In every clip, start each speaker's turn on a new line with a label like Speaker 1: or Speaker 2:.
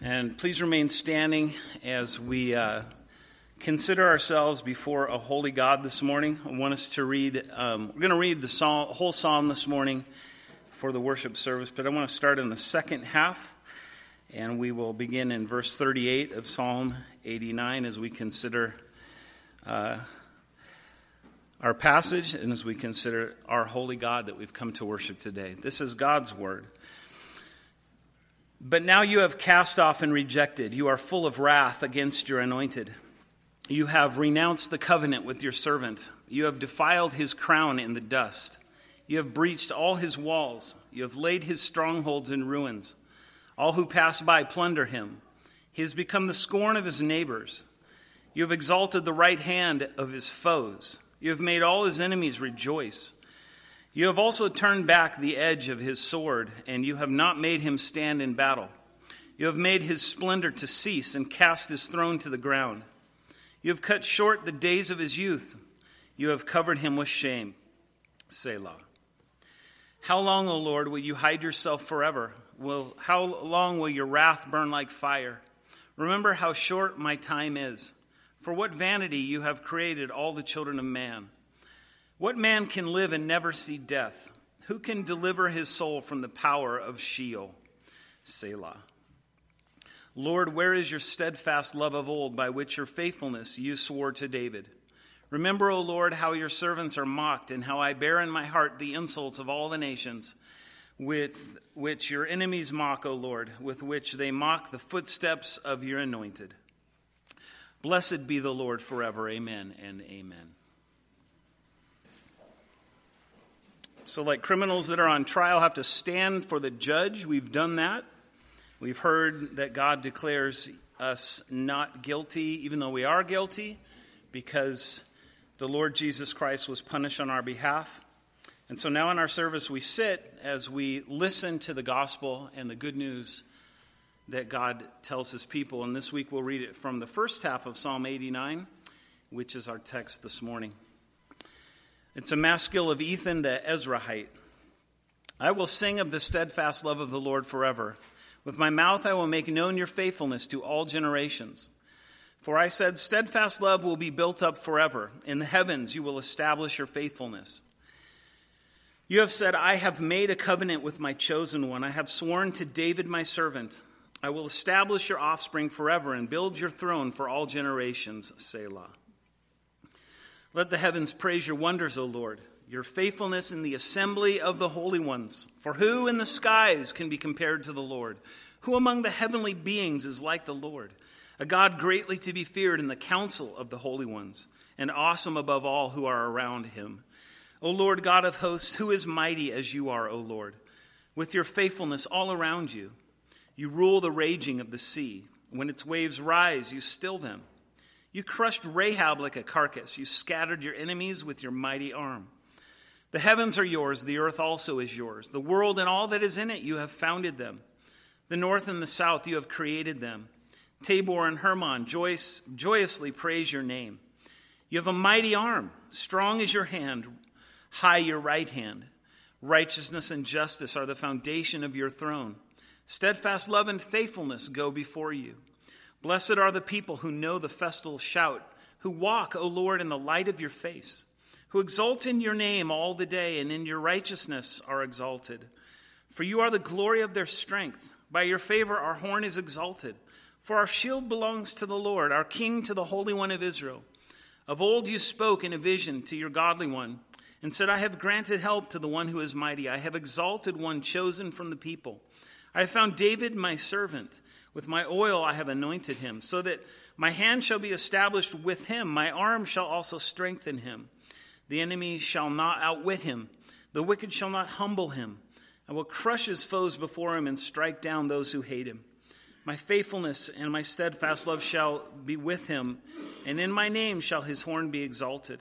Speaker 1: And please remain standing as we consider ourselves before a holy God this morning. I want us to read, we're going to read the whole psalm this morning for the worship service, but I want to start in the second half, and we will begin in verse 38 of Psalm 89 as we consider our passage and as we consider our holy God that we've come to worship today. This is God's word. But now you have cast off and rejected. You are full of wrath against your anointed. You have renounced the covenant with your servant. You have defiled his crown in the dust. You have breached all his walls. You have laid his strongholds in ruins. All who pass by plunder him. He has become the scorn of his neighbors. You have exalted the right hand of his foes. You have made all his enemies rejoice. You have also turned back the edge of his sword, and you have not made him stand in battle. You have made his splendor to cease and cast his throne to the ground. You have cut short the days of his youth. You have covered him with shame. Selah. How long, O Lord, will you hide yourself forever? How long will your wrath burn like fire? Remember how short my time is. For what vanity you have created all the children of man. What man can live and never see death? Who can deliver his soul from the power of Sheol? Selah. Lord, where is your steadfast love of old, by which your faithfulness you swore to David? Remember, O Lord, how your servants are mocked, and how I bear in my heart the insults of all the nations, with which your enemies mock, O Lord, with which they mock the footsteps of your anointed. Blessed be the Lord forever. Amen and amen. So like criminals that are on trial have to stand for the judge, we've done that. We've heard that God declares us not guilty, even though we are guilty, because the Lord Jesus Christ was punished on our behalf. And so now in our service we sit as we listen to the gospel and the good news that God tells his people. And this week we'll read it from the first half of Psalm 89, which is our text this morning. It's a maskil of Ethan the Ezrahite. I will sing of the steadfast love of the Lord forever. With my mouth I will make known your faithfulness to all generations. For I said, steadfast love will be built up forever. In the heavens you will establish your faithfulness. You have said, I have made a covenant with my chosen one. I have sworn to David my servant. I will establish your offspring forever and build your throne for all generations. Selah. Let the heavens praise your wonders, O Lord, your faithfulness in the assembly of the holy ones. For who in the skies can be compared to the Lord? Who among the heavenly beings is like the Lord? A God greatly to be feared in the council of the holy ones, and awesome above all who are around him. O Lord God of hosts, who is mighty as you are, O Lord, with your faithfulness all around you? You rule the raging of the sea. When its waves rise, you still them. You crushed Rahab like a carcass. You scattered your enemies with your mighty arm. The heavens are yours. The earth also is yours. The world and all that is in it, you have founded them. The north and the south, you have created them. Tabor and Hermon joyously praise your name. You have a mighty arm. Strong is your hand. High your right hand. Righteousness and justice are the foundation of your throne. Steadfast love and faithfulness go before you. Blessed are the people who know the festal shout, who walk, O Lord, in the light of your face, who exult in your name all the day, and in your righteousness are exalted. For you are the glory of their strength. By your favor our horn is exalted. For our shield belongs to the Lord, our King to the Holy One of Israel. Of old you spoke in a vision to your godly one, and said, I have granted help to the one who is mighty. I have exalted one chosen from the people. I have found David my servant. With my oil I have anointed him, so that my hand shall be established with him. My arm shall also strengthen him. The enemy shall not outwit him. The wicked shall not humble him. I will crush his foes before him and strike down those who hate him. My faithfulness and my steadfast love shall be with him, and in my name shall his horn be exalted.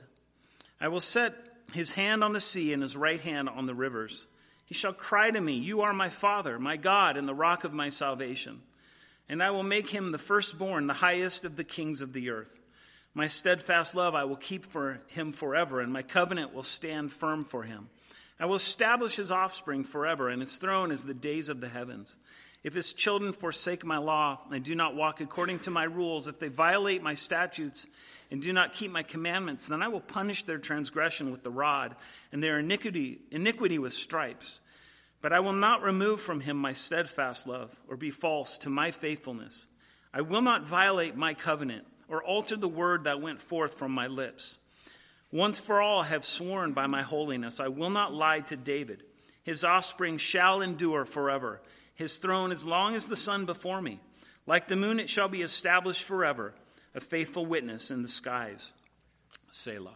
Speaker 1: I will set his hand on the sea and his right hand on the rivers. He shall cry to me, you are my Father, my God, and the rock of my salvation. And I will make him the firstborn, the highest of the kings of the earth. My steadfast love I will keep for him forever, and my covenant will stand firm for him. I will establish his offspring forever, and his throne as the days of the heavens. If his children forsake my law and do not walk according to my rules, if they violate my statutes and do not keep my commandments, then I will punish their transgression with the rod and their iniquity with stripes. But I will not remove from him my steadfast love or be false to my faithfulness. I will not violate my covenant or alter the word that went forth from my lips. Once for all I have sworn by my holiness, I will not lie to David. His offspring shall endure forever. His throne as long as the sun before me. Like the moon it shall be established forever, a faithful witness in the skies. Selah.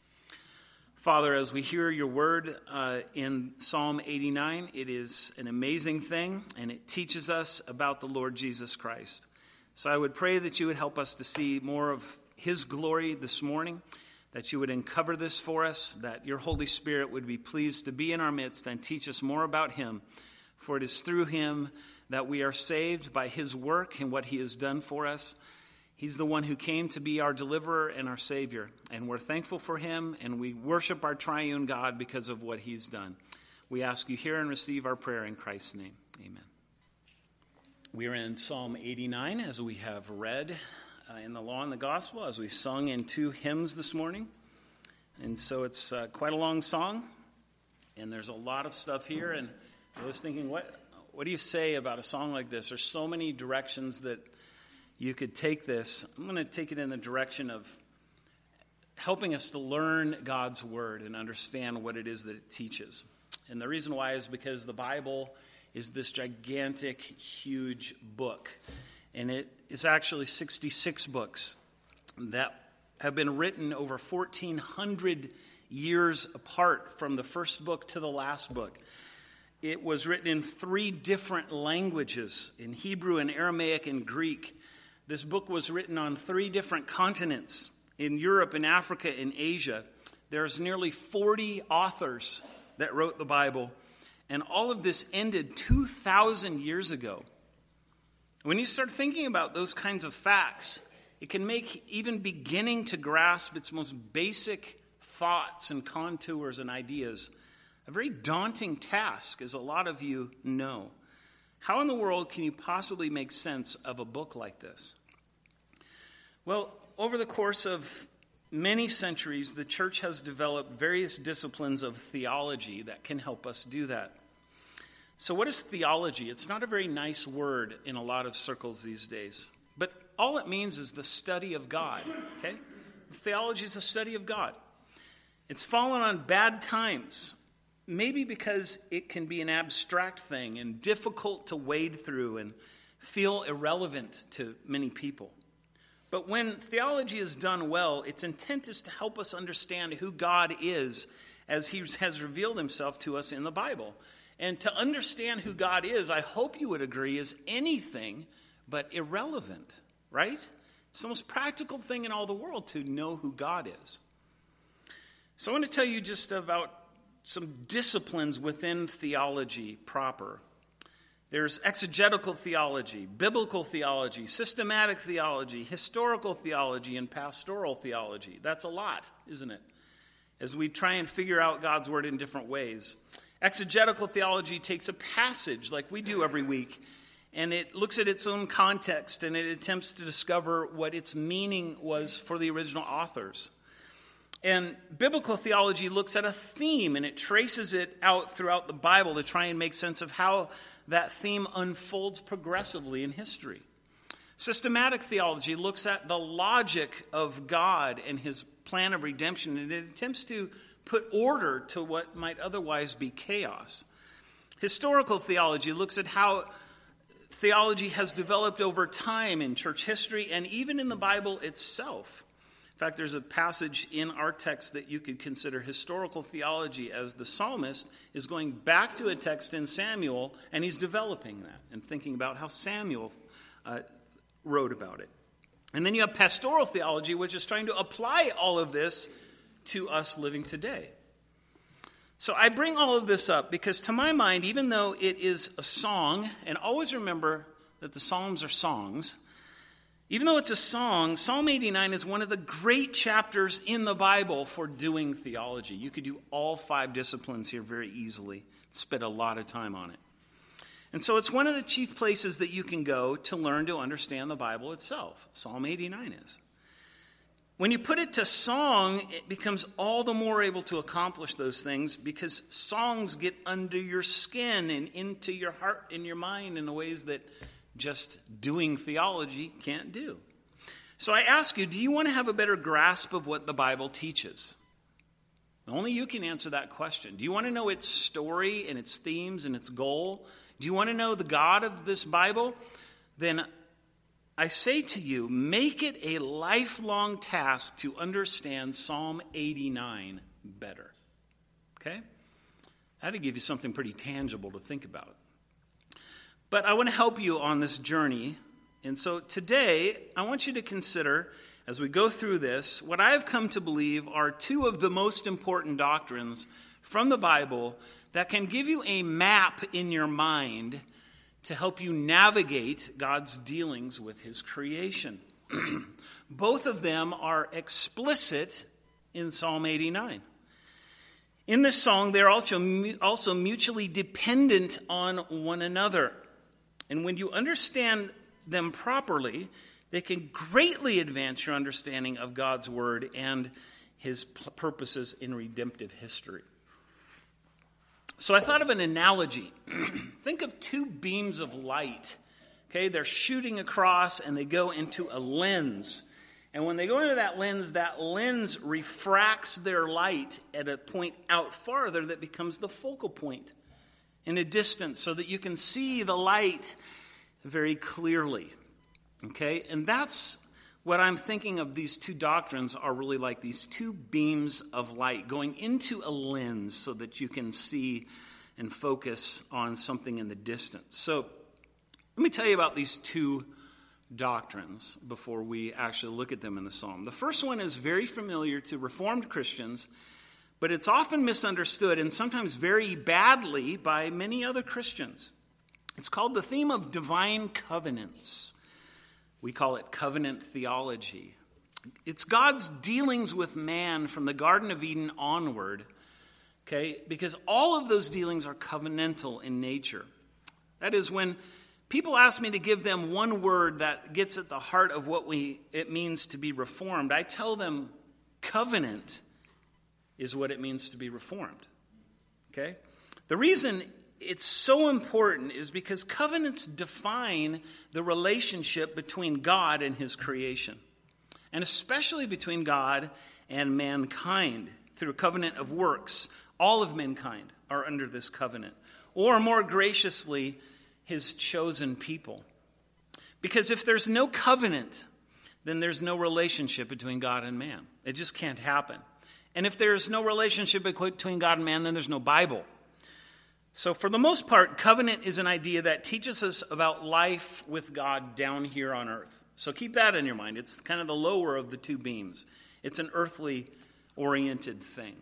Speaker 1: Father, as we hear your word in Psalm 89, it is an amazing thing, and it teaches us about the Lord Jesus Christ. So I would pray that you would help us to see more of his glory this morning, that you would uncover this for us, that your Holy Spirit would be pleased to be in our midst and teach us more about him. For it is through him that we are saved by his work and what he has done for us. He's the one who came to be our deliverer and our Savior. And we're thankful for him, and we worship our triune God because of what he's done. We ask you hear and receive our prayer in Christ's name. Amen. We are in Psalm 89, as we have read in the Law and the Gospel, as we sung in 2 hymns this morning. And so it's quite a long song, and there's a lot of stuff here. And I was thinking, what do you say about a song like this? There's so many directions that you could take this. I'm going to take it in the direction of helping us to learn God's word and understand what it is that it teaches. And the reason why is because the Bible is this gigantic, huge book. And it is actually 66 books that have been written over 1,400 years apart from the first book to the last book. It was written in 3 different languages, in Hebrew and Aramaic and Greek. This book was written on 3 different continents, in Europe, in Africa, in Asia. There's nearly 40 authors that wrote the Bible, and all of this ended 2,000 years ago. When you start thinking about those kinds of facts, it can make even beginning to grasp its most basic thoughts and contours and ideas a very daunting task, as a lot of you know. How in the world can you possibly make sense of a book like this? Well, over the course of many centuries, the church has developed various disciplines of theology that can help us do that. So what is theology? It's not a very nice word in a lot of circles these days. But all it means is the study of God, okay? Theology is the study of God. It's fallen on bad times. Maybe because it can be an abstract thing and difficult to wade through and feel irrelevant to many people. But when theology is done well, its intent is to help us understand who God is as he has revealed himself to us in the Bible. And to understand who God is, I hope you would agree, is anything but irrelevant, right? It's the most practical thing in all the world to know who God is. So I want to tell you just about some disciplines within theology proper. There's exegetical theology, biblical theology, systematic theology, historical theology, and pastoral theology. That's a lot, isn't it? As we try and figure out God's word in different ways. Exegetical theology takes a passage like we do every week, and it looks at its own context, and it attempts to discover what its meaning was for the original authors. And biblical theology looks at a theme, and it traces it out throughout the Bible to try and make sense of how that theme unfolds progressively in history. Systematic theology looks at the logic of God and his plan of redemption, and it attempts to put order to what might otherwise be chaos. Historical theology looks at how theology has developed over time in church history and even in the Bible itself. In fact, there's a passage in our text that you could consider historical theology, as the psalmist is going back to a text in Samuel, and he's developing that and thinking about how Samuel wrote about it. And then you have pastoral theology, which is trying to apply all of this to us living today. So I bring all of this up because, to my mind, even though it is a song, and always remember that the Psalms are songs, even though it's a song, Psalm 89 is one of the great chapters in the Bible for doing theology. You could do all 5 disciplines here very easily, spend a lot of time on it. And so it's one of the chief places that you can go to learn to understand the Bible itself. Psalm 89 is. When you put it to song, it becomes all the more able to accomplish those things because songs get under your skin and into your heart and your mind in ways that just doing theology can't do. So I ask you, do you want to have a better grasp of what the Bible teaches? Only you can answer that question. Do you want to know its story and its themes and its goal? Do you want to know the God of this Bible? Then I say to you, make it a lifelong task to understand Psalm 89 better. Okay? That'll give you something pretty tangible to think about. But I want to help you on this journey. And so today, I want you to consider, as we go through this, what I have come to believe are two of the most important doctrines from the Bible that can give you a map in your mind to help you navigate God's dealings with his creation. Both of them are explicit in Psalm 89. In this song, they're also mutually dependent on one another. And when you understand them properly, they can greatly advance your understanding of God's word and his purposes in redemptive history. So I thought of an analogy. Think of two beams of light. Okay, they're shooting across and they go into a lens. And when they go into that lens refracts their light at a point out farther that becomes the focal point in a distance so that you can see the light very clearly. Okay, and that's what I'm thinking of. These two doctrines are really like these two beams of light going into a lens so that you can see and focus on something in the distance. So let me tell you about these two doctrines before we actually look at them in the psalm. The first one is very familiar to Reformed Christians, but it's often misunderstood and sometimes very badly by many other Christians. It's called the theme of divine covenants. We call it covenant theology. It's God's dealings with man from the Garden of Eden onward, okay? Because all of those dealings are covenantal in nature. That is, when people ask me to give them one word that gets at the heart of what it means to be reformed, I tell them covenant is what it means to be reformed, okay? The reason it's so important is because covenants define the relationship between God and his creation, and especially between God and mankind through a covenant of works. All of mankind are under this covenant, or more graciously, his chosen people. Because if there's no covenant, then there's no relationship between God and man. It just can't happen. And if there's no relationship between God and man, then there's no Bible. So for the most part, covenant is an idea that teaches us about life with God down here on earth. So keep that in your mind. It's kind of the lower of the two beams. It's an earthly oriented thing.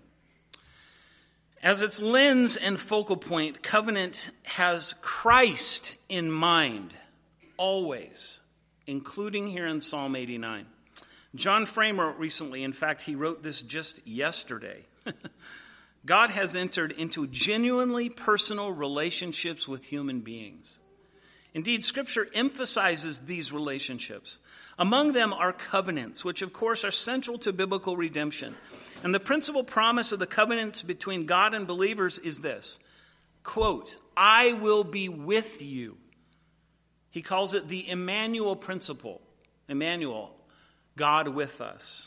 Speaker 1: As its lens and focal point, covenant has Christ in mind, always, including here in Psalm 89. John Frame wrote recently, in fact, he wrote this just yesterday. God has entered into genuinely personal relationships with human beings. Indeed, Scripture emphasizes these relationships. Among them are covenants, which of course are central to biblical redemption. And the principal promise of the covenants between God and believers is this, quote, I will be with you. He calls it the Emmanuel principle. Emmanuel, God with us.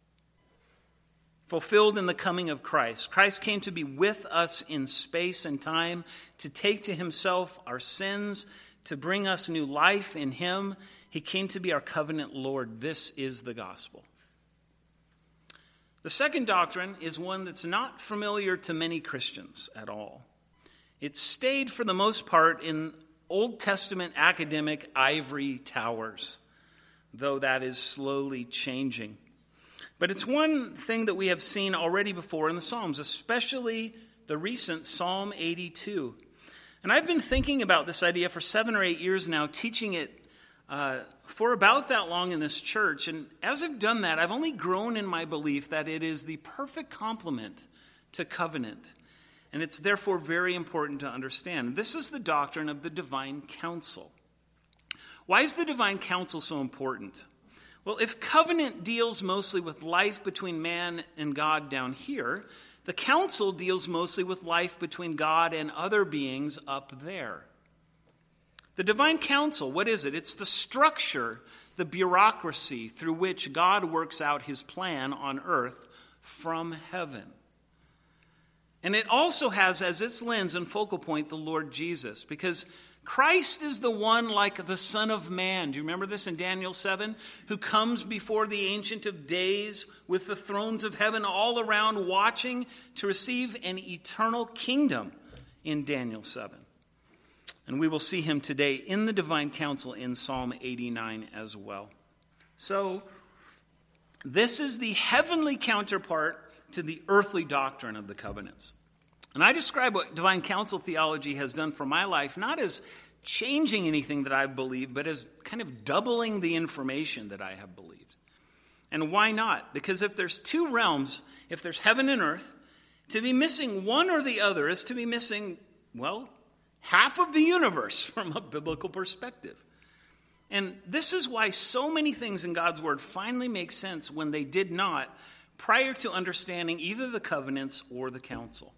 Speaker 1: Fulfilled in the coming of Christ. Christ came to be with us in space and time, to take to himself our sins, to bring us new life in him. He came to be our covenant Lord. This is the gospel. The second doctrine is one that's not familiar to many Christians at all. It stayed for the most part in Old Testament academic ivory towers, though that is slowly changing. But it's one thing that we have seen already before in the Psalms, especially the recent Psalm 82. And I've been thinking about this idea for 7 or 8 years now, teaching it for about that long in this church. And as I've done that, I've only grown in my belief that it is the perfect complement to covenant. and it's therefore very important to understand. This is the doctrine of the divine counsel. Why is the divine counsel so important? Well, if covenant deals mostly with life between man and God down here, the counsel deals mostly with life between God and other beings up there. The divine counsel, what is it? It's the structure, the bureaucracy through which God works out his plan on earth from heaven. And it also has as its lens and focal point the Lord Jesus, because Christ is the one like the Son of Man. Do you remember this in Daniel 7? Who comes before the Ancient of Days with the thrones of heaven all around watching to receive an eternal kingdom in Daniel 7. And we will see him today in the divine counsel in Psalm 89 as well. So, this is the heavenly counterpart to the earthly doctrine of the covenants. And I describe what divine counsel theology has done for my life, not as changing anything that I believe, but as kind of doubling the information that I have believed. And why not? Because if there's two realms, if there's heaven and earth, to be missing one or the other is to be missing, well, half of the universe from a biblical perspective. And this is why so many things in God's word finally make sense when they did not prior to understanding either the covenants or the counsel.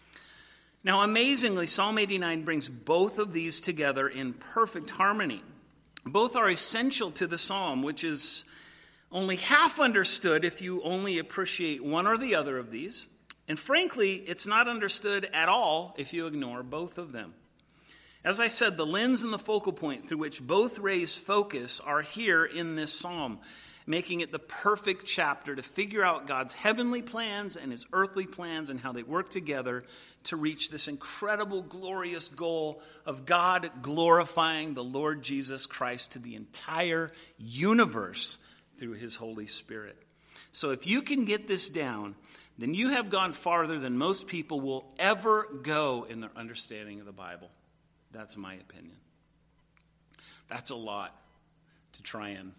Speaker 1: Now, amazingly, Psalm 89 brings both of these together in perfect harmony. Both are essential to the psalm, which is only half understood if you only appreciate one or the other of these. And frankly, it's not understood at all if you ignore both of them. As I said, the lens and the focal point through which both raise focus are here in this psalm, making it the perfect chapter to figure out God's heavenly plans and his earthly plans and how they work together to reach this incredible, glorious goal of God glorifying the Lord Jesus Christ to the entire universe through his Holy Spirit. So if you can get this down, then you have gone farther than most people will ever go in their understanding of the Bible. That's my opinion. That's a lot to try and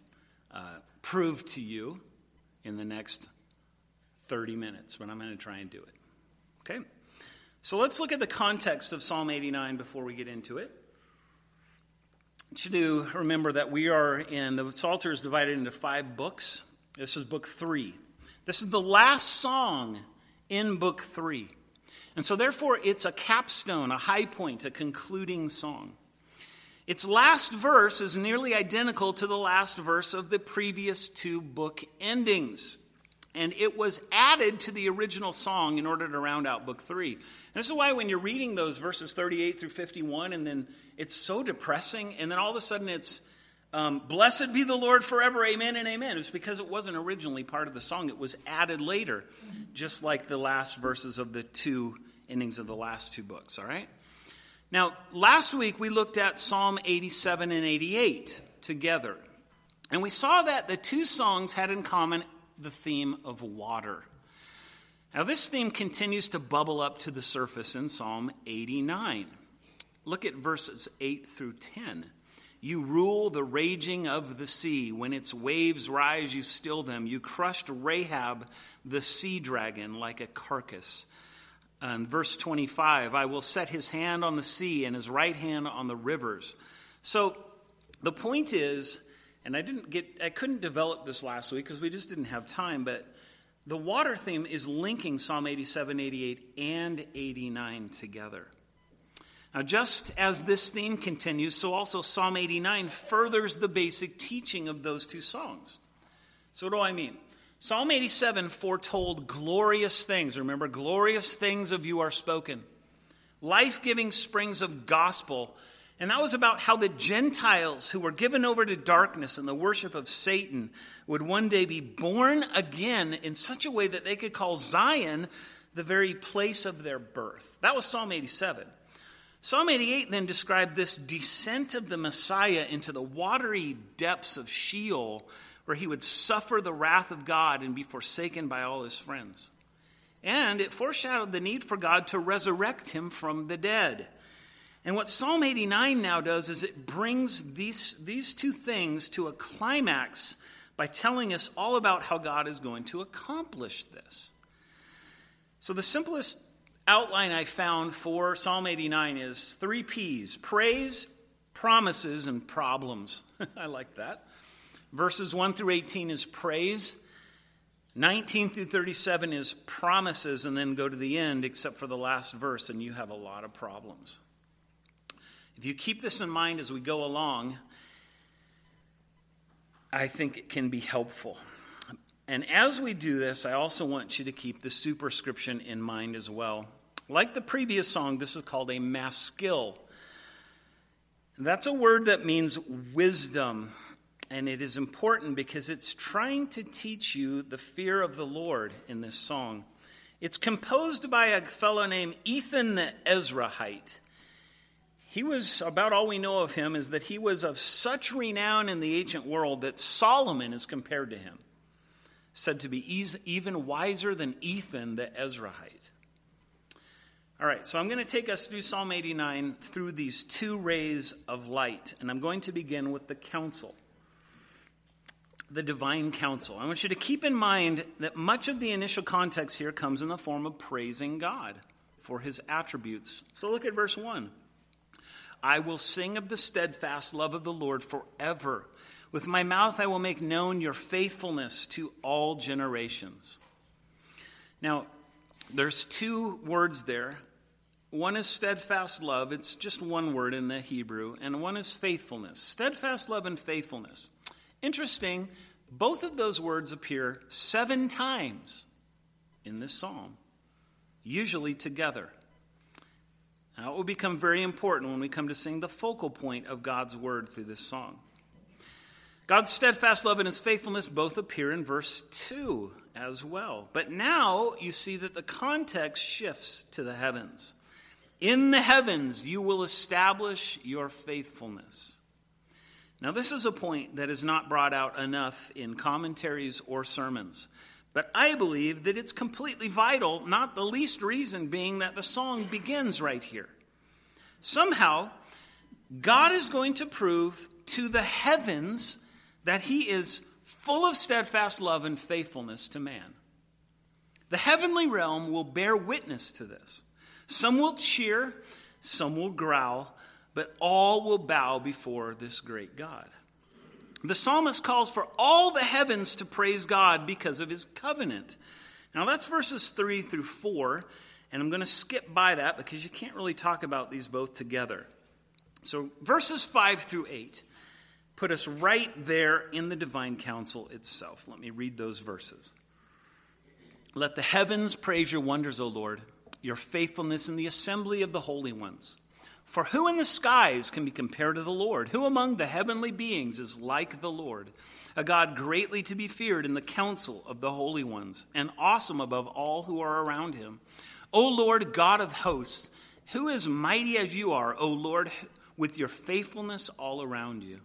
Speaker 1: prove to you in the next 30 minutes, but I'm going to try and do it. Okay? So let's look at the context of Psalm 89 before we get into it. I want you to remember that we are in, the Psalter is divided into 5 books. This is book 3. This is the last song in book 3. And so therefore it's a capstone, a high point, a concluding song. Its last verse is nearly identical to the last verse of the previous 2 book endings. And it was added to the original song in order to round out book 3. And this is why when you're reading those verses 38 through 51, and then it's so depressing, and then all of a sudden it's, blessed be the Lord forever, amen and amen. It's because it wasn't originally part of the song. It was added later, just like the last verses of the 2 endings of the last 2 books, all right? Now, last week we looked at Psalm 87 and 88 together. And we saw that the 2 songs had in common the theme of water. Now, this theme continues to bubble up to the surface in Psalm 89. Look at verses 8 through 10. You rule the raging of the sea. When its waves rise, you still them. You crushed Rahab, the sea dragon, like a carcass. Verse 25, I will set his hand on the sea and his right hand on the rivers. So the point is, and I couldn't develop this last week because we just didn't have time, but the water theme is linking Psalm 87, 88, and 89 together. Now, just as this theme continues, so also Psalm 89 furthers the basic teaching of those 2 songs. So what do I mean? Psalm 87 foretold glorious things. Remember, glorious things of you are spoken. Life-giving springs of gospel. And that was about how the Gentiles who were given over to darkness and the worship of Satan would one day be born again in such a way that they could call Zion the very place of their birth. That was Psalm 87. Psalm 88 then described this descent of the Messiah into the watery depths of Sheol, where he would suffer the wrath of God and be forsaken by all his friends. And it foreshadowed the need for God to resurrect him from the dead. And what Psalm 89 now does is it brings these 2 things to a climax by telling us all about how God is going to accomplish this. So the simplest outline I found for Psalm 89 is 3 P's: praise, promises, and problems. I like that. Verses 1 through 18 is praise. 19 through 37 is promises, and then go to the end, except for the last verse, and you have a lot of problems. If you keep this in mind as we go along, I think it can be helpful. And as we do this, I also want you to keep the superscription in mind as well. Like the previous song, this is called a maskil. That's a word that means wisdom. And it is important because it's trying to teach you the fear of the Lord in this song. It's composed by a fellow named Ethan the Ezrahite. He was, about all we know of him is that he was of such renown in the ancient world that Solomon is compared to him. Said to be even wiser than Ethan the Ezrahite. All right, so I'm going to take us through Psalm 89 through these 2 rays of light. And I'm going to begin with the counsel. The divine counsel. I want you to keep in mind that much of the initial context here comes in the form of praising God for his attributes. So look at verse 1. I will sing of the steadfast love of the Lord forever. With my mouth I will make known your faithfulness to all generations. Now, there's 2 words there. One is steadfast love. It's just one word in the Hebrew. And one is faithfulness. Steadfast love and faithfulness. Interesting, both of those words appear 7 times in this psalm, usually together. Now, it will become very important when we come to sing the focal point of God's word through this song. God's steadfast love and his faithfulness both appear in verse 2 as well. But now you see that the context shifts to the heavens. In the heavens you will establish your faithfulness. Now, this is a point that is not brought out enough in commentaries or sermons. But I believe that it's completely vital, not the least reason being that the song begins right here. Somehow, God is going to prove to the heavens that he is full of steadfast love and faithfulness to man. The heavenly realm will bear witness to this. Some will cheer, some will growl, but all will bow before this great God. The psalmist calls for all the heavens to praise God because of his covenant. Now that's verses 3 through 4, and I'm going to skip by that because you can't really talk about these both together. So verses 5 through 8 put us right there in the divine counsel itself. Let me read those verses. Let the heavens praise your wonders, O Lord, your faithfulness in the assembly of the holy ones. For who in the skies can be compared to the Lord? Who among the heavenly beings is like the Lord? A God greatly to be feared in the council of the holy ones, and awesome above all who are around him. O Lord, God of hosts, who is mighty as you are, O Lord, with your faithfulness all around you.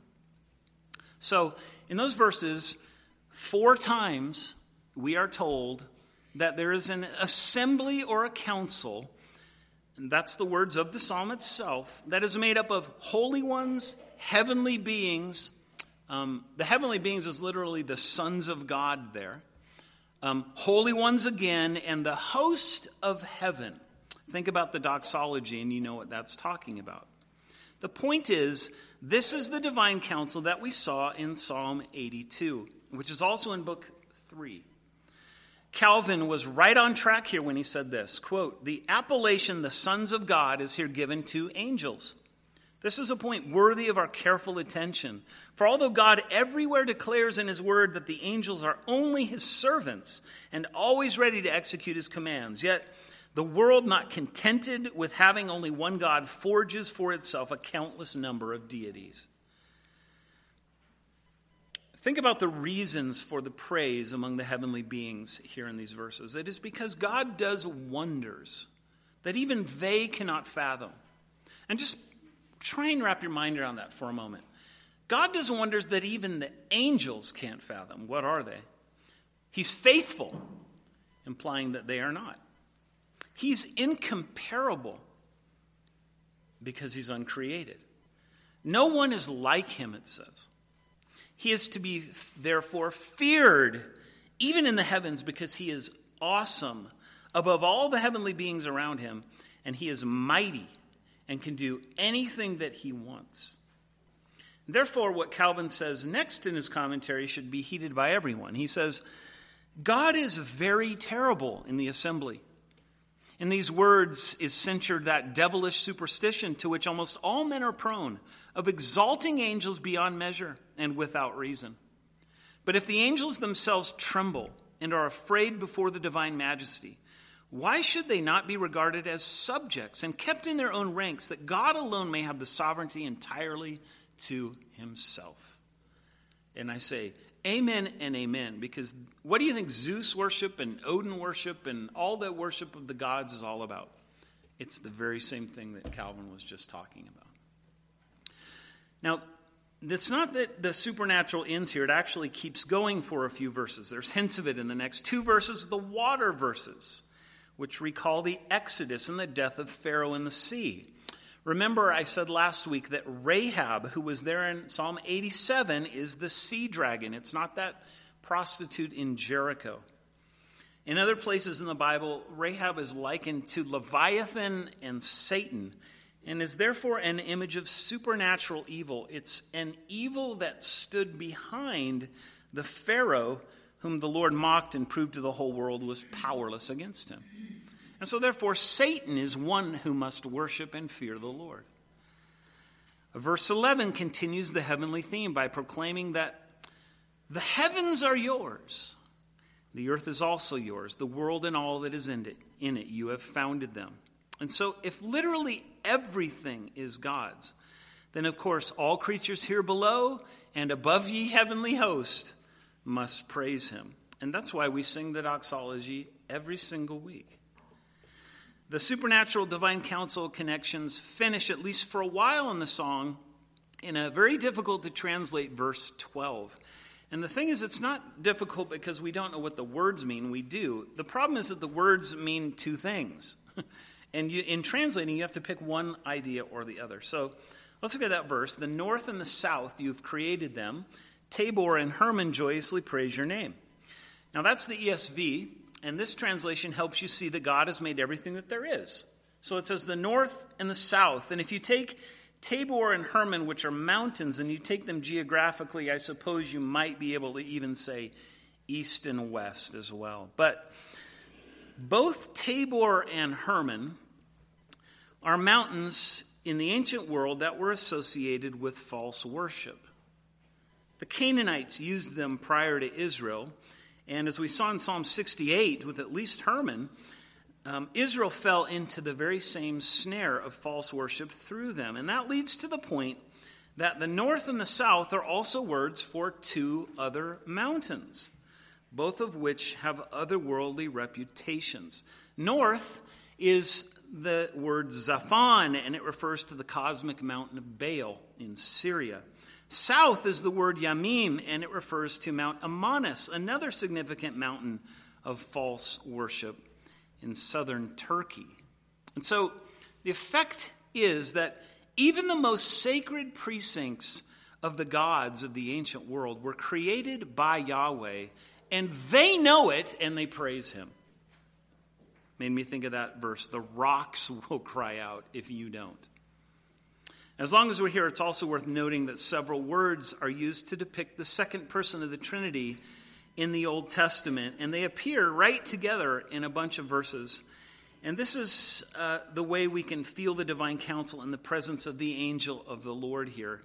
Speaker 1: So, in those verses, 4 times we are told that there is an assembly or a council, and that's the words of the psalm itself, that is made up of holy ones, heavenly beings. The heavenly beings is literally the sons of God there. Holy ones again, and the host of heaven. Think about the doxology, and you know what that's talking about. The point is, this is the divine counsel that we saw in Psalm 82, which is also in Book 3. Calvin was right on track here when he said this, quote, the appellation the sons of God is here given to angels. This is a point worthy of our careful attention. For although God everywhere declares in his word that the angels are only his servants and always ready to execute his commands, yet the world, not contented with having only one God, forges for itself a countless number of deities. Think about the reasons for the praise among the heavenly beings here in these verses. It is because God does wonders that even they cannot fathom. And just try and wrap your mind around that for a moment. God does wonders that even the angels can't fathom. What are they? He's faithful, implying that they are not. He's incomparable because he's uncreated. No one is like him, it says. He is to be, therefore, feared, even in the heavens, because he is awesome, above all the heavenly beings around him, and he is mighty and can do anything that he wants. Therefore, what Calvin says next in his commentary should be heeded by everyone. He says, God is very terrible in the assembly. In these words is censured that devilish superstition to which almost all men are prone, of exalting angels beyond measure and without reason. But if the angels themselves tremble and are afraid before the divine majesty, why should they not be regarded as subjects and kept in their own ranks, that God alone may have the sovereignty entirely to himself? And I say, amen and amen, because what do you think Zeus worship and Odin worship and all the worship of the gods is all about? It's the very same thing that Calvin was just talking about. Now, it's not that the supernatural ends here. It actually keeps going for a few verses. There's hints of it in the next two verses, the water verses, which recall the Exodus and the death of Pharaoh in the sea. Remember, I said last week that Rahab, who was there in Psalm 87, is the sea dragon. It's not that prostitute in Jericho. In other places in the Bible, Rahab is likened to Leviathan and Satan, and is therefore an image of supernatural evil. It's an evil that stood behind the Pharaoh whom the Lord mocked and proved to the whole world was powerless against him. And so therefore Satan is one who must worship and fear the Lord. Verse 11 continues the heavenly theme by proclaiming that the heavens are yours. The earth is also yours. The world and all that is in it, you have founded them. And so if literally everything is God's, then of course all creatures here below and above ye heavenly host must praise him. And that's why we sing the doxology every single week. The supernatural divine counsel connections finish, at least for a while in the song, in a very difficult to translate verse 12. And the thing is, it's not difficult because we don't know what the words mean. We do. The problem is that the words mean two things. And in translating, you have to pick one idea or the other. So let's look at that verse. The north and the south, you've created them. Tabor and Hermon joyously praise your name. Now that's the ESV, and this translation helps you see that God has made everything that there is. So it says the north and the south. And if you take Tabor and Hermon, which are mountains, and you take them geographically, I suppose you might be able to even say east and west as well. But both Tabor and Hermon are mountains in the ancient world that were associated with false worship. The Canaanites used them prior to Israel, and as we saw in Psalm 68, with at least Hermon, Israel fell into the very same snare of false worship through them. And that leads to the point that the north and the south are also words for two other mountains, both of which have otherworldly reputations. North is the word Zaphon, and it refers to the cosmic mountain of Baal in Syria. South is the word Yamim, and it refers to Mount Amanus, another significant mountain of false worship in southern Turkey. And so the effect is that even the most sacred precincts of the gods of the ancient world were created by Yahweh, and they know it, and they praise him. Made me think of that verse, the rocks will cry out if you don't. As long as we're here, it's also worth noting that several words are used to depict the second person of the Trinity in the Old Testament, and they appear right together in a bunch of verses. And this is the way we can feel the divine counsel in the presence of the angel of the Lord here.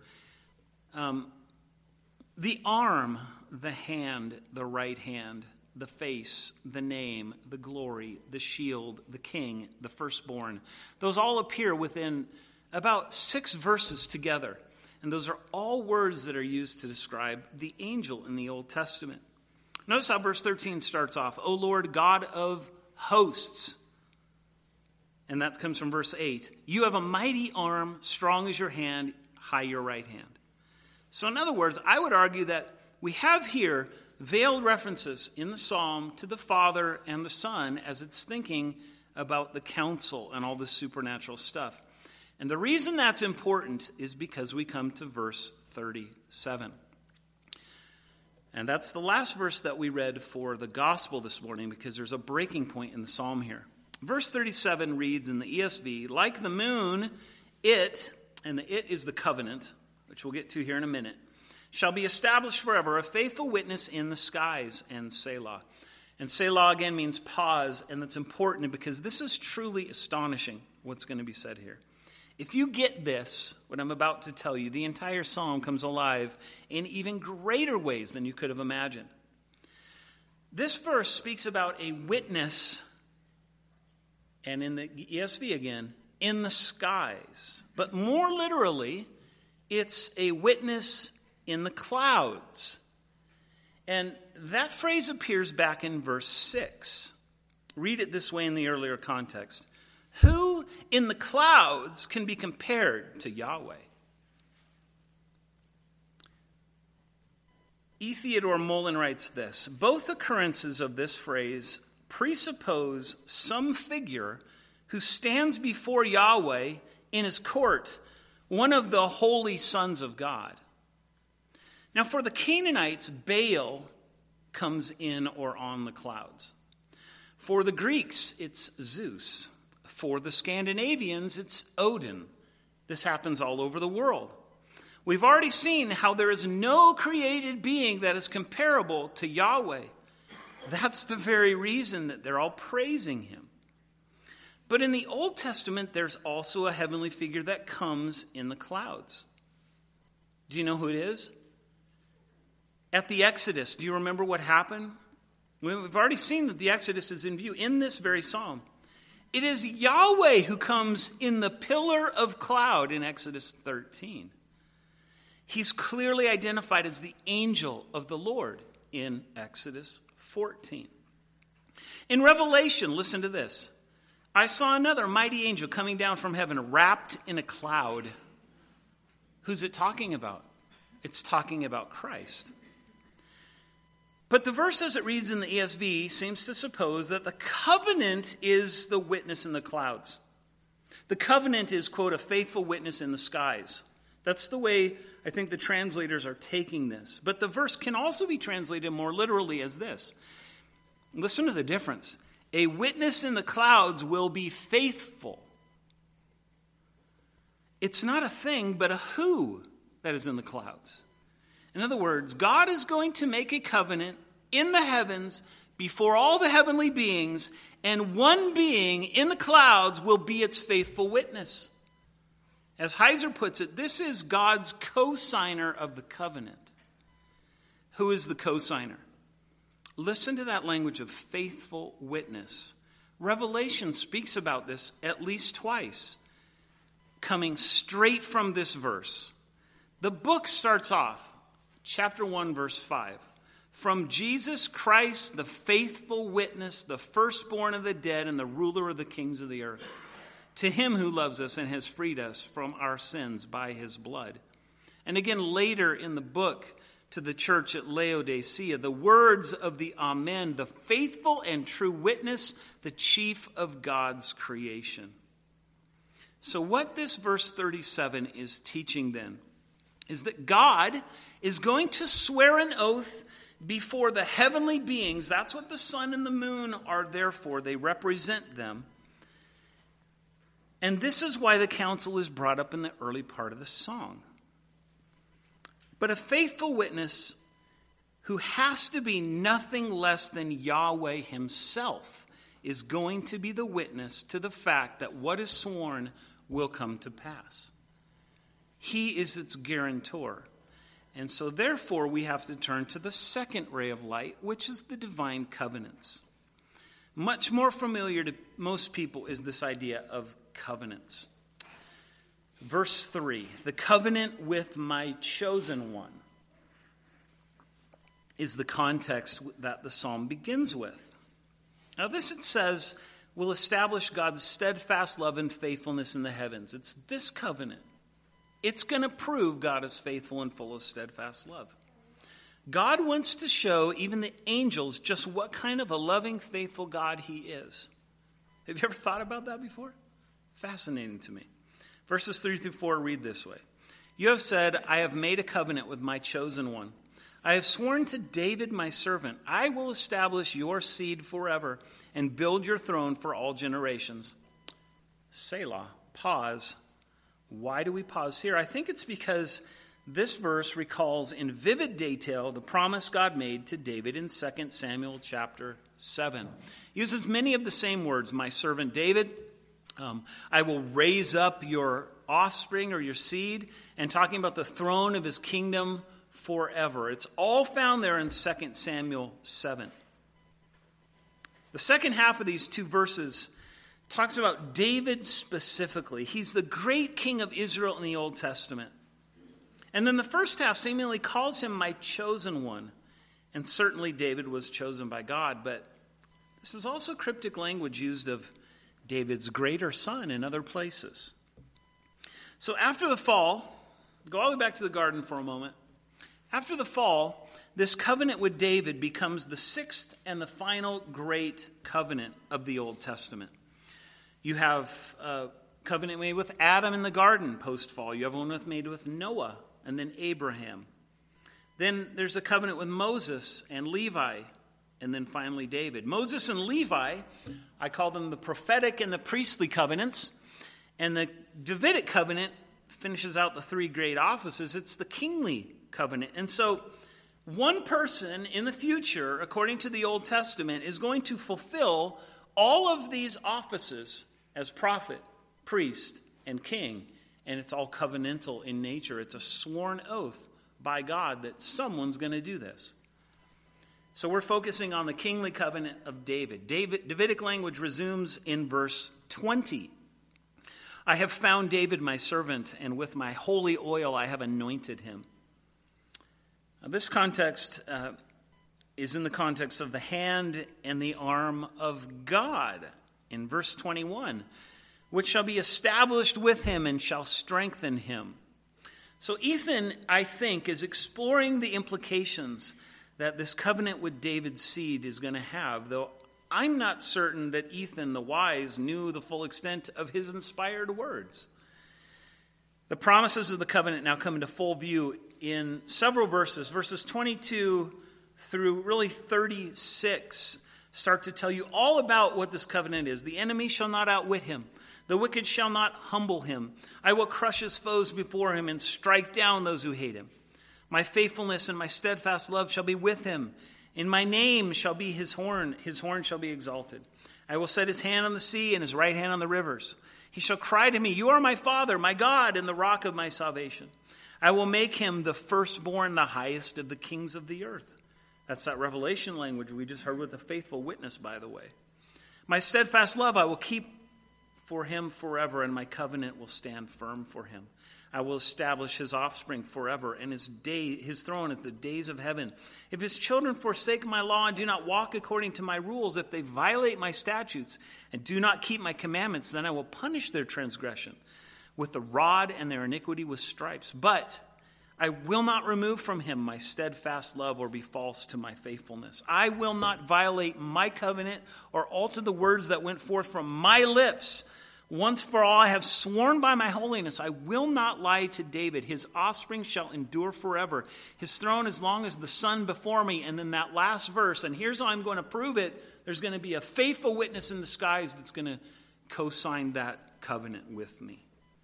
Speaker 1: The arm, the hand, the right hand, the face, the name, the glory, the shield, the king, the firstborn. Those all appear within about 6 verses together. And those are all words that are used to describe the angel in the Old Testament. Notice how verse 13 starts off, O Lord God of hosts. And that comes from verse 8. You have a mighty arm, strong as your hand, high your right hand. So in other words, I would argue that we have here veiled references in the psalm to the Father and the Son as it's thinking about the counsel and all this supernatural stuff. And the reason that's important is because we come to verse 37. And that's the last verse that we read for the gospel this morning, because there's a breaking point in the psalm here. Verse 37 reads in the ESV, like the moon, it, and the it is the covenant, which we'll get to here in a minute, shall be established forever, a faithful witness in the skies, and Selah. And Selah again means pause, and that's important because this is truly astonishing what's going to be said here. If you get this, what I'm about to tell you, the entire psalm comes alive in even greater ways than you could have imagined. This verse speaks about a witness, and in the ESV again, in the skies. But more literally, it's a witness in the clouds. And that phrase appears back in verse 6. Read it this way in the earlier context. Who in the clouds can be compared to Yahweh? E. Theodore Mullen writes this: both occurrences of this phrase presuppose some figure who stands before Yahweh in his court, one of the holy sons of God. Now, for the Canaanites, Baal comes in or on the clouds. For the Greeks, it's Zeus. For the Scandinavians, it's Odin. This happens all over the world. We've already seen how there is no created being that is comparable to Yahweh. That's the very reason that they're all praising him. But in the Old Testament, there's also a heavenly figure that comes in the clouds. Do you know who it is? At the Exodus, do you remember what happened? We've already seen that the Exodus is in view in this very psalm. It is Yahweh who comes in the pillar of cloud in Exodus 13. He's clearly identified as the angel of the Lord in Exodus 14. In Revelation, listen to this. I saw another mighty angel coming down from heaven, wrapped in a cloud. Who's it talking about? It's talking about Christ. But the verse as it reads in the ESV seems to suppose that the covenant is the witness in the clouds. The covenant is, quote, a faithful witness in the skies. That's the way I think the translators are taking this. But the verse can also be translated more literally as this. Listen to the difference. A witness in the clouds will be faithful. It's not a thing, but a who that is in the clouds. In other words, God is going to make a covenant in the heavens before all the heavenly beings, and one being in the clouds will be its faithful witness. As Heiser puts it, this is God's co-signer of the covenant. Who is the co-signer? Listen to that language of faithful witness. Revelation speaks about this at least twice, coming straight from this verse. The book starts off, chapter 1, verse 5. From Jesus Christ, the faithful witness, the firstborn of the dead, and the ruler of the kings of the earth. To him who loves us and has freed us from our sins by his blood. And again later in the book, to the church at Laodicea, the words of the Amen, the faithful and true witness, the chief of God's creation. So what this verse 37 is teaching then is that God is going to swear an oath before the heavenly beings. That's what the sun and the moon are there for. They represent them. And this is why the counsel is brought up in the early part of the song. But a faithful witness who has to be nothing less than Yahweh himself is going to be the witness to the fact that what is sworn will come to pass. He is its guarantor. And so therefore we have to turn to the second ray of light, which is the divine covenants. Much more familiar to most people is this idea of covenants. Verse 3, the covenant with my chosen one is the context that the psalm begins with. Now this, it says, will establish God's steadfast love and faithfulness in the heavens. It's this covenant. It's going to prove God is faithful and full of steadfast love. God wants to show even the angels just what kind of a loving, faithful God he is. Have you ever thought about that before? Fascinating to me. Verses 3 through 4 read this way. You have said, I have made a covenant with my chosen one. I have sworn to David my servant, I will establish your seed forever and build your throne for all generations. Selah. Pause. Why do we pause here? I think it's because this verse recalls in vivid detail the promise God made to David in 2 Samuel chapter 7. It uses many of the same words, my servant David. I will raise up your offspring or your seed, and talking about the throne of his kingdom forever. It's all found there in 2 Samuel 7. The second half of these two verses talks about David specifically. He's the great king of Israel in the Old Testament. And then the first half seemingly calls him my chosen one. And certainly David was chosen by God, but this is also cryptic language used of David's greater son in other places. So after the fall, go all the way back to the garden for a moment. After the fall, this covenant with David becomes the sixth and the final great covenant of the Old Testament. You have a covenant made with Adam in the garden post-fall. You have one made with Noah and then Abraham. Then there's a covenant with Moses and Levi, and then finally David. Moses and Levi, I call them the prophetic and the priestly covenants. And the Davidic covenant finishes out the three great offices. It's the kingly covenant. And so one person in the future, according to the Old Testament, is going to fulfill all of these offices as prophet, priest, and king. And it's all covenantal in nature. It's a sworn oath by God that someone's going to do this. So we're focusing on the kingly covenant of David. Davidic language resumes in verse 20. I have found David my servant, and with my holy oil I have anointed him. Now, this context is in the context of the hand and the arm of God in verse 21, which shall be established with him and shall strengthen him. So Ethan, I think, is exploring the implications that this covenant with David's seed is going to have, though I'm not certain that Ethan the wise knew the full extent of his inspired words. The promises of the covenant now come into full view in several verses. Verses 22 through really 36 start to tell you all about what this covenant is. The enemy shall not outwit him. The wicked shall not humble him. I will crush his foes before him and strike down those who hate him. My faithfulness and my steadfast love shall be with him. In my name shall be his horn shall be exalted. I will set his hand on the sea and his right hand on the rivers. He shall cry to me, you are my Father, my God, and the rock of my salvation. I will make him the firstborn, the highest of the kings of the earth. That's that Revelation language we just heard with the faithful witness, by the way. My steadfast love I will keep for him forever, and my covenant will stand firm for him. I will establish his offspring forever, and his throne at the days of heaven. If his children forsake my law and do not walk according to my rules, if they violate my statutes and do not keep my commandments, then I will punish their transgression with the rod and their iniquity with stripes. But I will not remove from him my steadfast love or be false to my faithfulness. I will not violate my covenant or alter the words that went forth from my lips. Once for all I have sworn by my holiness, I will not lie to David. His offspring shall endure forever. His throne as long as the sun before me. And then that last verse, and here's how I'm going to prove it. There's going to be a faithful witness in the skies that's going to co-sign that covenant with me.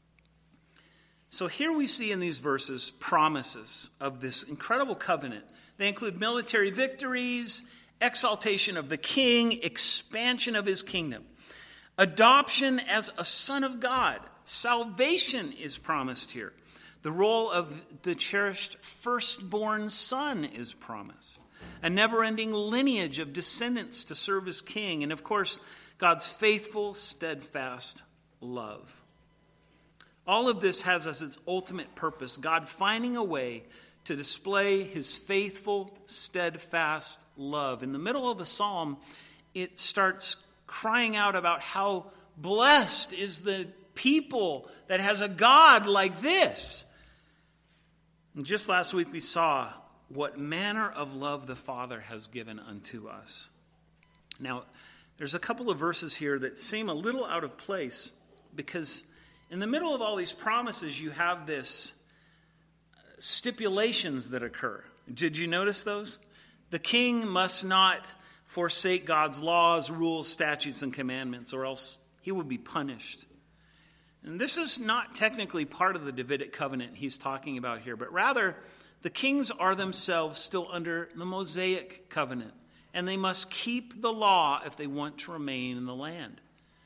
Speaker 1: So here we see in these verses promises of this incredible covenant. They include military victories, exaltation of the king, expansion of his kingdom. Adoption as a son of God. Salvation is promised here. The role of the cherished firstborn son is promised. A never-ending lineage of descendants to serve as king. And of course, God's faithful, steadfast love. All of this has as its ultimate purpose God finding a way to display his faithful, steadfast love. In the middle of the psalm, it starts crying out about how blessed is the people that has a God like this. And just last week we saw what manner of love the Father has given unto us. Now, there's a couple of verses here that seem a little out of place because in the middle of all these promises you have this stipulations that occur. Did you notice those? The king must not forsake God's laws, rules, statutes, and commandments, or else he would be punished. And this is not technically part of the Davidic covenant he's talking about here, but rather the kings are themselves still under the Mosaic covenant, and they must keep the law if they want to remain in the land.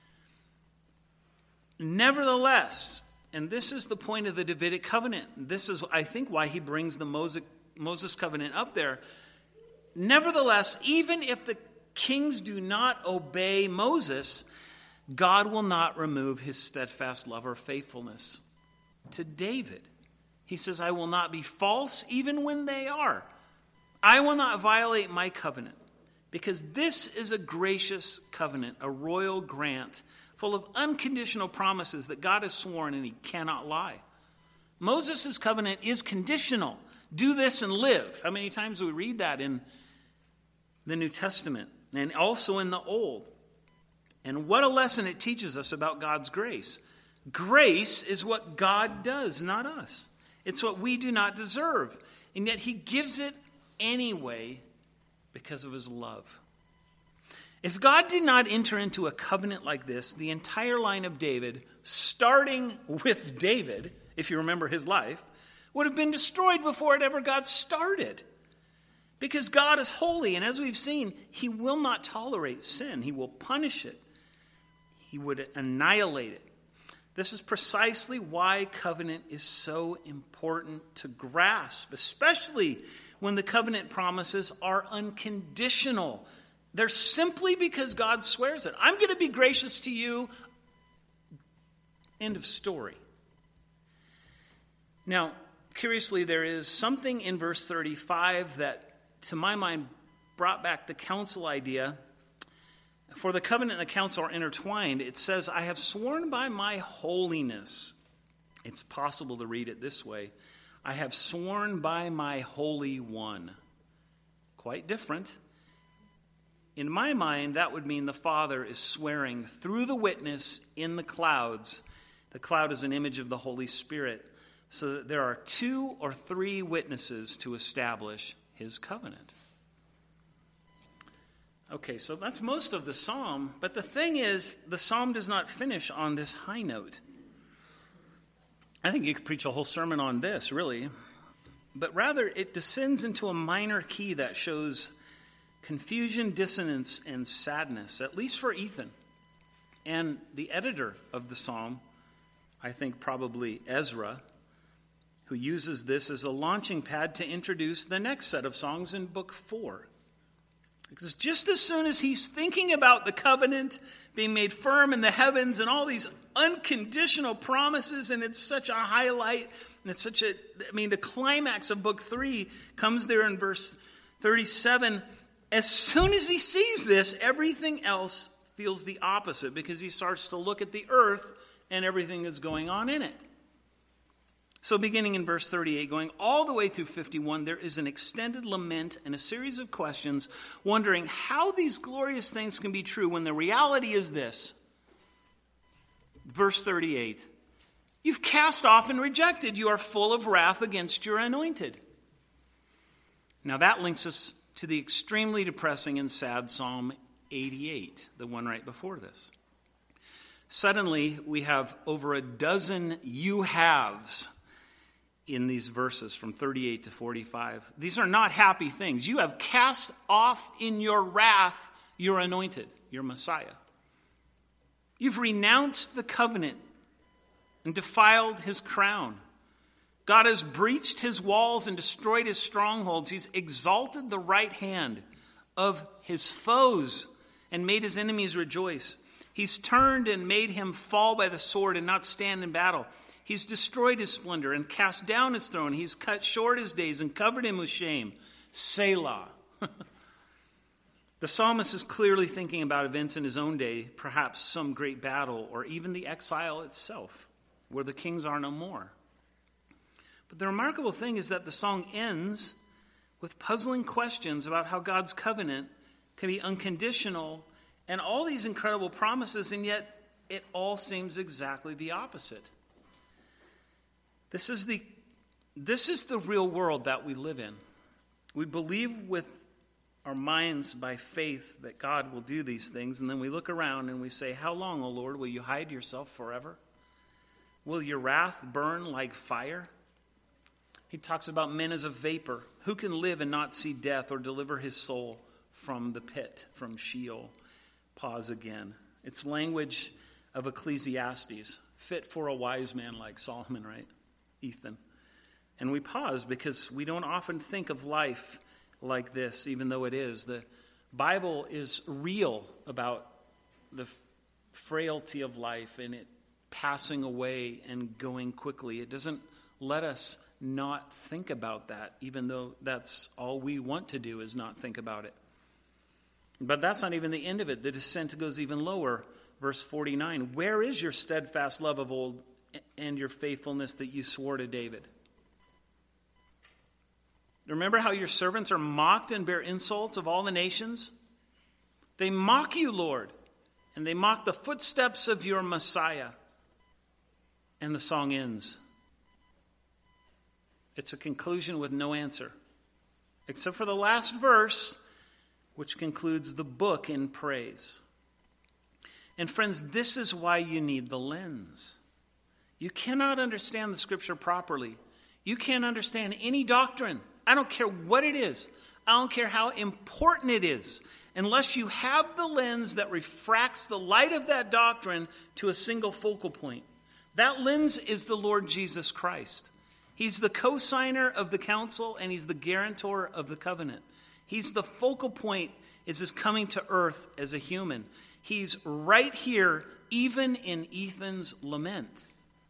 Speaker 1: Nevertheless, and this is the point of the Davidic covenant, this is, I think, why he brings the Moses covenant up there. Nevertheless, even if the kings do not obey Moses, God will not remove his steadfast love or faithfulness to David. He says, I will not be false even when they are. I will not violate my covenant, because this is a gracious covenant, a royal grant full of unconditional promises that God has sworn and he cannot lie. Moses' covenant is conditional. Do this and live. How many times do we read that in the New Testament and also in the Old? And what a lesson it teaches us about God's grace. Grace is what God does, not us. It's what we do not deserve. And yet he gives it anyway because of his love. If God did not enter into a covenant like this, the entire line of David, starting with David, if you remember his life, would have been destroyed before it ever got started. Because God is holy, and as we've seen, he will not tolerate sin. He will punish it. He would annihilate it. This is precisely why covenant is so important to grasp, especially when the covenant promises are unconditional. They're simply because God swears it. I'm going to be gracious to you. End of story. Now, curiously, there is something in verse 35 that, to my mind, brought back the council idea. For the covenant and the council are intertwined. It says, I have sworn by my holiness. It's possible to read it this way. I have sworn by my Holy One. Quite different. In my mind, that would mean the Father is swearing through the witness in the clouds. The cloud is an image of the Holy Spirit. So that there are 2 or 3 witnesses to establish his covenant. Okay, so that's most of the psalm. But the thing is, the psalm does not finish on this high note. I think you could preach a whole sermon on this, really. But rather, it descends into a minor key that shows confusion, dissonance, and sadness, at least for Ethan. And the editor of the psalm, I think probably Ezra, who uses this as a launching pad to introduce the next set of songs in book 4. Because just as soon as he's thinking about the covenant being made firm in the heavens and all these unconditional promises, and it's such a highlight, and it's such a, the climax of book 3 comes there in verse 37. As soon as he sees this, everything else feels the opposite, because he starts to look at the earth and everything that's going on in it. So beginning in verse 38, going all the way through 51, there is an extended lament and a series of questions, wondering how these glorious things can be true when the reality is this. Verse 38, you've cast off and rejected. You are full of wrath against your anointed. Now that links us to the extremely depressing and sad Psalm 88, the one right before this. Suddenly, we have over a dozen you-haves in these verses from 38 to 45. These are not happy things. You have cast off in your wrath your anointed, your Messiah. You've renounced the covenant and defiled his crown. God has breached his walls and destroyed his strongholds. He's exalted the right hand of his foes and made his enemies rejoice. He's turned and made him fall by the sword and not stand in battle. He's destroyed his splendor and cast down his throne. He's cut short his days and covered him with shame. Selah. The psalmist is clearly thinking about events in his own day, perhaps some great battle or even the exile itself, where the kings are no more. But the remarkable thing is that the song ends with puzzling questions about how God's covenant can be unconditional and all these incredible promises, and yet it all seems exactly the opposite. This is the real world that we live in. We believe with our minds by faith that God will do these things, and then we look around and we say, how long, O Lord, will you hide yourself forever? Will your wrath burn like fire? He talks about men as a vapor. Who can live and not see death or deliver his soul from the pit, from Sheol? Pause again. It's language of Ecclesiastes, fit for a wise man like Solomon, right? Ethan. And we pause because we don't often think of life like this, even though it is. The Bible is real about the frailty of life and it passing away and going quickly. It doesn't let us not think about that, even though that's all we want to do is not think about it. But that's not even the end of it. The descent goes even lower. Verse 49, where is your steadfast love of old and your faithfulness that you swore to David? Remember how your servants are mocked and bear insults of all the nations? They mock you, Lord, and they mock the footsteps of your Messiah. And the song ends. It's a conclusion with no answer, except for the last verse, which concludes the book in praise. And friends, this is why you need the lens. You cannot understand the Scripture properly. You can't understand any doctrine. I don't care what it is. I don't care how important it is. Unless you have the lens that refracts the light of that doctrine to a single focal point. That lens is the Lord Jesus Christ. He's the co-signer of the council and he's the guarantor of the covenant. He's the focal point is his coming to earth as a human. He's right here, even in Ethan's lament.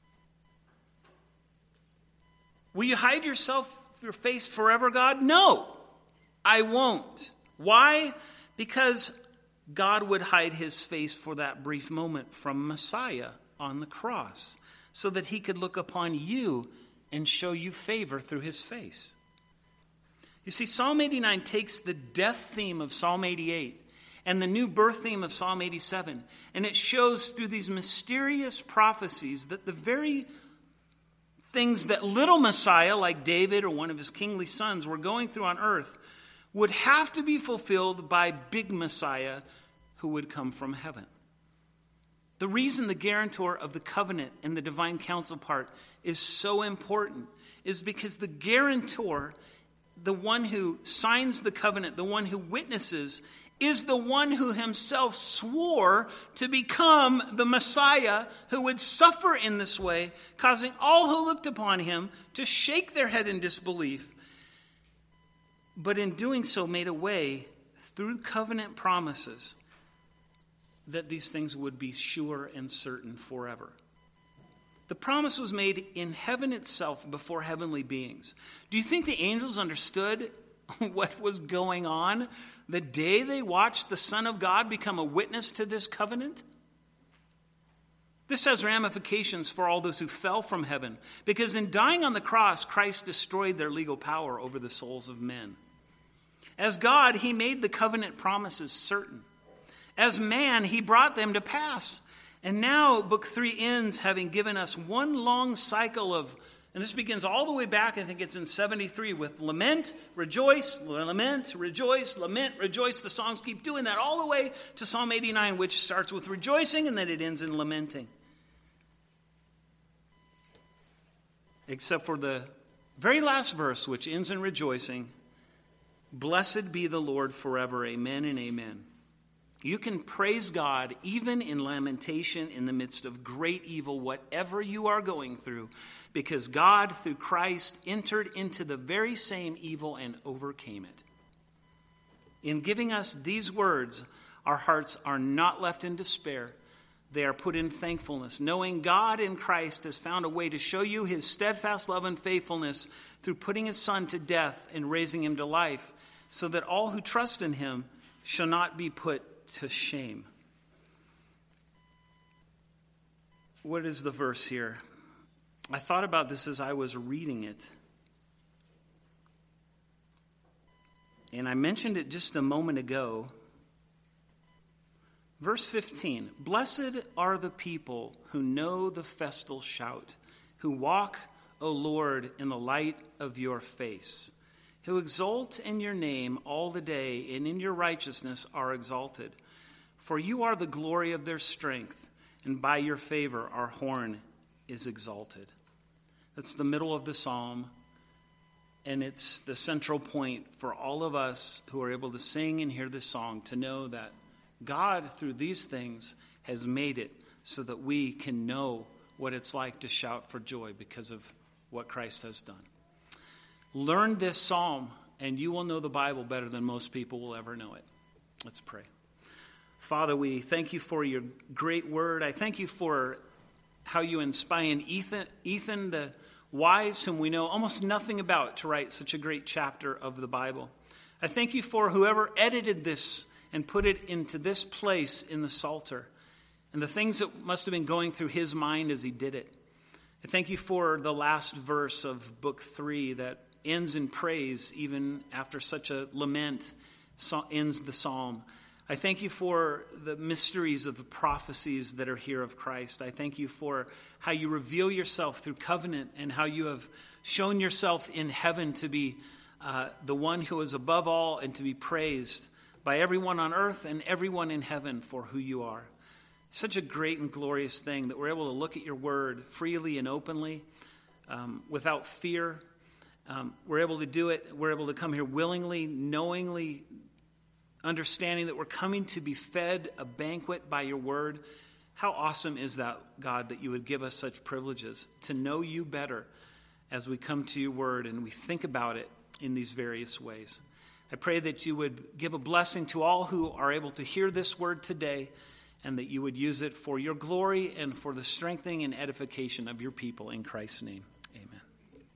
Speaker 1: Will you hide your face forever, God? No, I won't. Why? Because God would hide his face for that brief moment from Messiah on the cross so that he could look upon you and show you favor through his face. You see, Psalm 89 takes the death theme of Psalm 88 and the new birth theme of Psalm 87, and it shows through these mysterious prophecies that the very things that little Messiah, like David or one of his kingly sons, were going through on earth would have to be fulfilled by big Messiah who would come from heaven. The reason the guarantor of the covenant and the divine counsel part is so important is because the guarantor, the one who signs the covenant, the one who witnesses, is the one who himself swore to become the Messiah who would suffer in this way, causing all who looked upon him to shake their head in disbelief. But in doing so made a way through covenant promises that these things would be sure and certain forever. The promise was made in heaven itself before heavenly beings. Do you think the angels understood what was going on the day they watched the Son of God become a witness to this covenant? This has ramifications for all those who fell from heaven, because in dying on the cross, Christ destroyed their legal power over the souls of men. As God, he made the covenant promises certain. As man, he brought them to pass. And now, Book 3 ends having given us one long cycle of, and this begins all the way back, I think it's in 73, with lament, rejoice, lament, rejoice, lament, rejoice. The songs keep doing that all the way to Psalm 89, which starts with rejoicing and then it ends in lamenting. Except for the very last verse, which ends in rejoicing. Blessed be the Lord forever. Amen and amen. You can praise God even in lamentation in the midst of great evil, whatever you are going through, because God, through Christ, entered into the very same evil and overcame it. In giving us these words, our hearts are not left in despair. They are put in thankfulness, knowing God in Christ has found a way to show you his steadfast love and faithfulness through putting his Son to death and raising him to life, so that all who trust in him shall not be put to shame. What is the verse here? I thought about this as I was reading it. And I mentioned it just a moment ago. Verse 15, blessed are the people who know the festal shout, who walk, O Lord, in the light of your face. who exult in your name all the day, and in your righteousness are exalted. For you are the glory of their strength, and by your favor our horn is exalted. That's the middle of the psalm, and it's the central point for all of us who are able to sing and hear this song to know that God, through these things, has made it so that we can know what it's like to shout for joy because of what Christ has done. Learn this psalm, and you will know the Bible better than most people will ever know it. Let's pray. Father, we thank you for your great word. I thank you for how you inspired Ethan, the wise, whom we know almost nothing about, to write such a great chapter of the Bible. I thank you for whoever edited this and put it into this place in the Psalter, and the things that must have been going through his mind as he did it. I thank you for the last verse of Book 3 that ends in praise, even after such a lament ends the psalm. I thank you for the mysteries of the prophecies that are here of Christ. I thank you for how you reveal yourself through covenant and how you have shown yourself in heaven to be the one who is above all and to be praised by everyone on earth and everyone in heaven for who you are. Such a great and glorious thing that we're able to look at your word freely and openly, without fear. We're able to do it. We're able to come here willingly, knowingly, understanding that we're coming to be fed a banquet by your word. How awesome is that, God, that you would give us such privileges to know you better as we come to your word and we think about it in these various ways. I pray that you would give a blessing to all who are able to hear this word today, and that you would use it for your glory and for the strengthening and edification of your people in Christ's name.